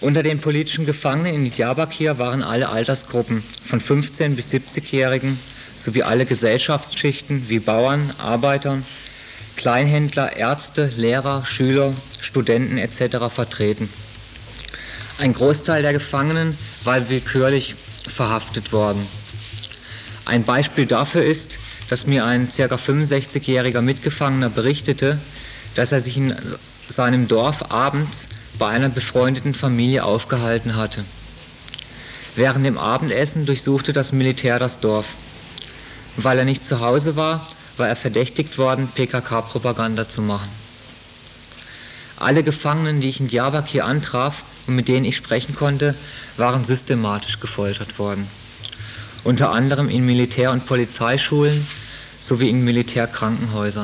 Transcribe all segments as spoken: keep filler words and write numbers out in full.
Unter den politischen Gefangenen in Diyarbakır waren alle Altersgruppen von fünfzehn- bis siebzigjährigen sowie alle Gesellschaftsschichten wie Bauern, Arbeiter, Kleinhändler, Ärzte, Lehrer, Schüler, Studenten et cetera vertreten. Ein Großteil der Gefangenen war willkürlich verhaftet worden. Ein Beispiel dafür ist, dass mir ein ca. fünfundsechzigjähriger Mitgefangener berichtete, dass er sich in seinem Dorf abends bei einer befreundeten Familie aufgehalten hatte. Während dem Abendessen durchsuchte das Militär das Dorf. Weil er nicht zu Hause war, war er verdächtigt worden, P K K-Propaganda zu machen. Alle Gefangenen, die ich in Diyarbakır antraf und mit denen ich sprechen konnte, waren systematisch gefoltert worden. Unter anderem in Militär- und Polizeischulen sowie in Militärkrankenhäusern.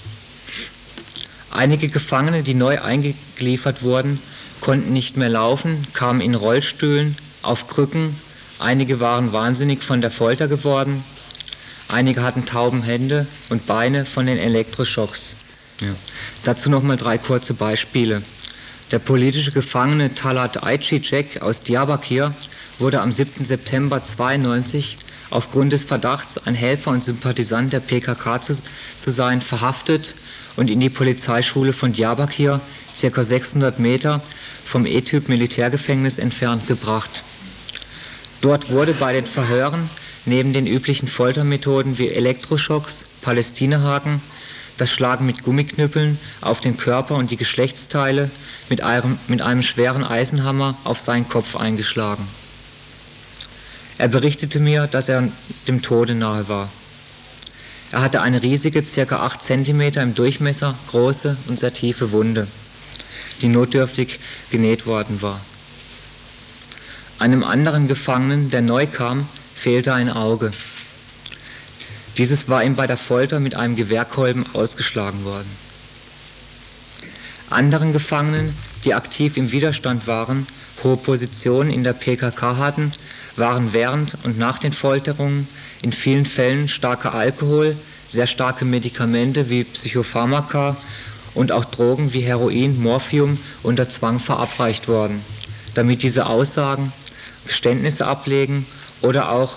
Einige Gefangene, die neu eingeliefert wurden, konnten nicht mehr laufen, kamen in Rollstühlen, auf Krücken, einige waren wahnsinnig von der Folter geworden, einige hatten tauben Hände und Beine von den Elektroschocks. Ja. Dazu nochmal drei kurze Beispiele. Der politische Gefangene Talat Aycicek aus Diyarbakır wurde am siebten September zweiundneunzig aufgrund des Verdachts, ein Helfer und Sympathisant der P K K zu, zu sein, verhaftet und in die Polizeischule von Diyarbakır, ca. sechshundert Meter vom E-Typ Militärgefängnis entfernt, gebracht. Dort wurde bei den Verhören neben den üblichen Foltermethoden wie Elektroschocks, Palästinahaken, das Schlagen mit Gummiknüppeln auf den Körper und die Geschlechtsteile mit einem, mit einem schweren Eisenhammer auf seinen Kopf eingeschlagen. Er berichtete mir, dass er dem Tode nahe war. Er hatte eine riesige, ca. acht Zentimeter im Durchmesser, große und sehr tiefe Wunde, die notdürftig genäht worden war. Einem anderen Gefangenen, der neu kam, fehlte ein Auge. Dieses war ihm bei der Folter mit einem Gewehrkolben ausgeschlagen worden. Anderen Gefangenen, die aktiv im Widerstand waren, hohe Positionen in der P K K hatten, waren während und nach den Folterungen in vielen Fällen starker Alkohol, sehr starke Medikamente wie Psychopharmaka und auch Drogen wie Heroin, Morphium unter Zwang verabreicht worden, damit diese Aussagen, Geständnisse ablegen oder auch